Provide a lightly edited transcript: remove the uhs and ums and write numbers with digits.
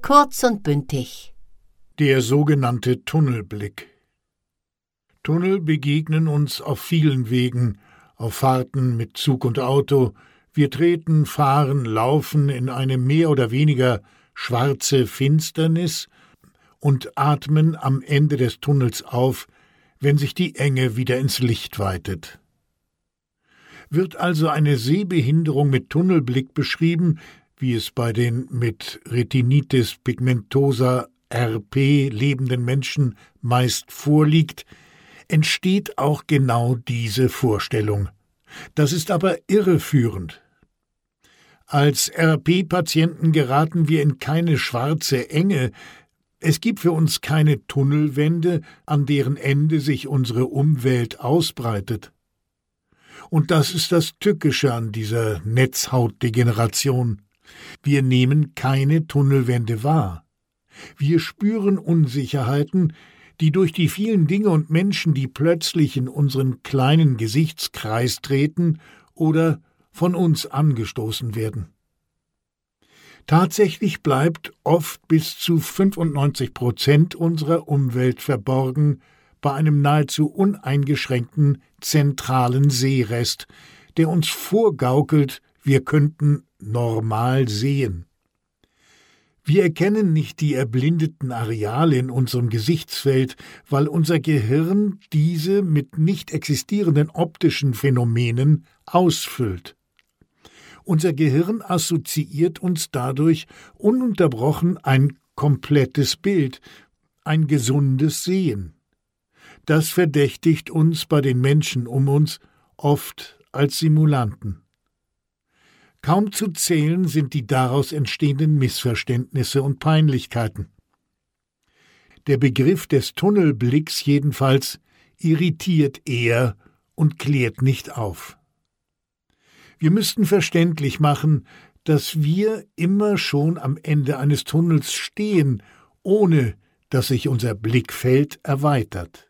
Kurz und bündig. Der sogenannte Tunnelblick. Tunnel begegnen uns auf vielen Wegen, auf Fahrten mit Zug und Auto. Wir treten, fahren, laufen in eine mehr oder weniger schwarze Finsternis und atmen am Ende des Tunnels auf, wenn sich die Enge wieder ins Licht weitet. Wird also eine Sehbehinderung mit Tunnelblick beschrieben, wie es bei den mit Retinitis pigmentosa RP lebenden Menschen meist vorliegt, entsteht auch genau diese Vorstellung. Das ist aber irreführend. Als RP-Patienten geraten wir in keine schwarze Enge. Es gibt für uns keine Tunnelwände, an deren Ende sich unsere Umwelt ausbreitet. Und das ist das Tückische an dieser Netzhautdegeneration. Wir nehmen keine Tunnelwände wahr. Wir spüren Unsicherheiten, die durch die vielen Dinge und Menschen, die plötzlich in unseren kleinen Gesichtskreis treten oder von uns angestoßen werden. Tatsächlich bleibt oft bis zu 95% unserer Umwelt verborgen bei einem nahezu uneingeschränkten zentralen Sehrest, der uns vorgaukelt, wir könnten normal sehen. Wir erkennen nicht die erblindeten Areale in unserem Gesichtsfeld, weil unser Gehirn diese mit nicht existierenden optischen Phänomenen ausfüllt. Unser Gehirn assoziiert uns dadurch ununterbrochen ein komplettes Bild, ein gesundes Sehen. Das verdächtigt uns bei den Menschen um uns oft als Simulanten. Kaum zu zählen sind die daraus entstehenden Missverständnisse und Peinlichkeiten. Der Begriff des Tunnelblicks jedenfalls irritiert eher und klärt nicht auf. Wir müssten verständlich machen, dass wir immer schon am Ende eines Tunnels stehen, ohne dass sich unser Blickfeld erweitert.